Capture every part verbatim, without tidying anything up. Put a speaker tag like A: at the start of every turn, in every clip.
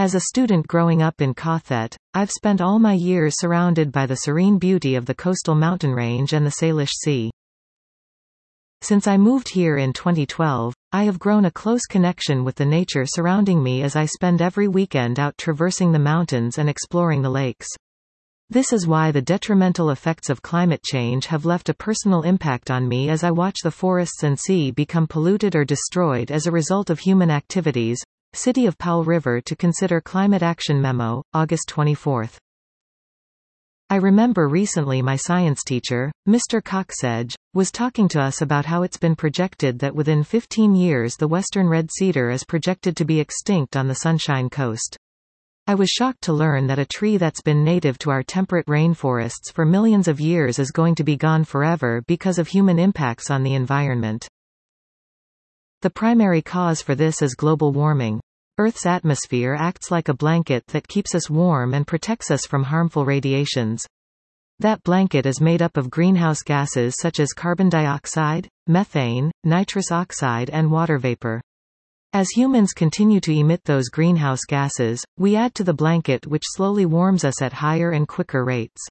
A: As a student growing up in Cawthet, I've spent all my years surrounded by the serene beauty of the coastal mountain range and the Salish Sea. Since I moved here in twenty twelve, I have grown a close connection with the nature surrounding me as I spend every weekend out traversing the mountains and exploring the lakes. This is why the detrimental effects of climate change have left a personal impact on me as I watch the forests and sea become polluted or destroyed as a result of human activities. City of Powell River to consider Climate Action Memo, August twenty-fourth. I remember recently my science teacher, Mister Coxedge, was talking to us about how it's been projected that within fifteen years the western red cedar is projected to be extinct on the Sunshine Coast. I was shocked to learn that a tree that's been native to our temperate rainforests for millions of years is going to be gone forever because of human impacts on the environment. The primary cause for this is global warming. Earth's atmosphere acts like a blanket that keeps us warm and protects us from harmful radiations. That blanket is made up of greenhouse gases such as carbon dioxide, methane, nitrous oxide and water vapor. As humans continue to emit those greenhouse gases, we add to the blanket which slowly warms us at higher and quicker rates.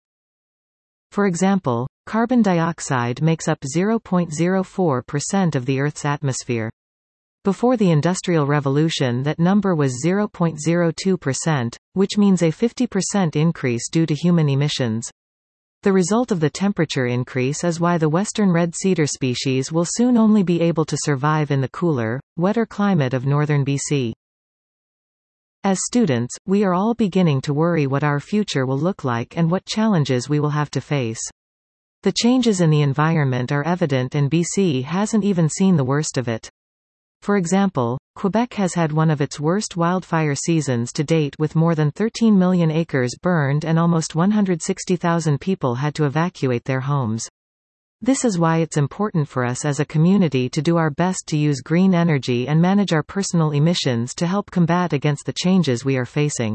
A: For example, carbon dioxide makes up zero point zero four percent of the Earth's atmosphere. Before the Industrial Revolution that number was zero point zero two percent, which means a fifty percent increase due to human emissions. The result of the temperature increase is why the western red cedar species will soon only be able to survive in the cooler, wetter climate of northern B C. As students, we are all beginning to worry what our future will look like and what challenges we will have to face. The changes in the environment are evident and B C hasn't even seen the worst of it. For example, Quebec has had one of its worst wildfire seasons to date with more than thirteen million acres burned and almost one hundred sixty thousand people had to evacuate their homes. This is why it's important for us as a community to do our best to use green energy and manage our personal emissions to help combat against the changes we are facing.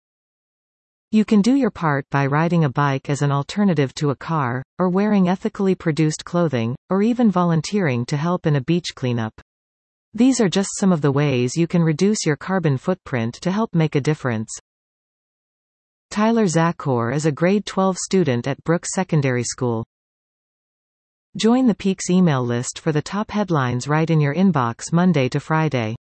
A: You can do your part by riding a bike as an alternative to a car, or wearing ethically produced clothing, or even volunteering to help in a beach cleanup. These are just some of the ways you can reduce your carbon footprint to help make a difference. Tyler Zakor is a grade twelve student at Brooks Secondary School. Join the Peaks email list for the top headlines right in your inbox Monday to Friday.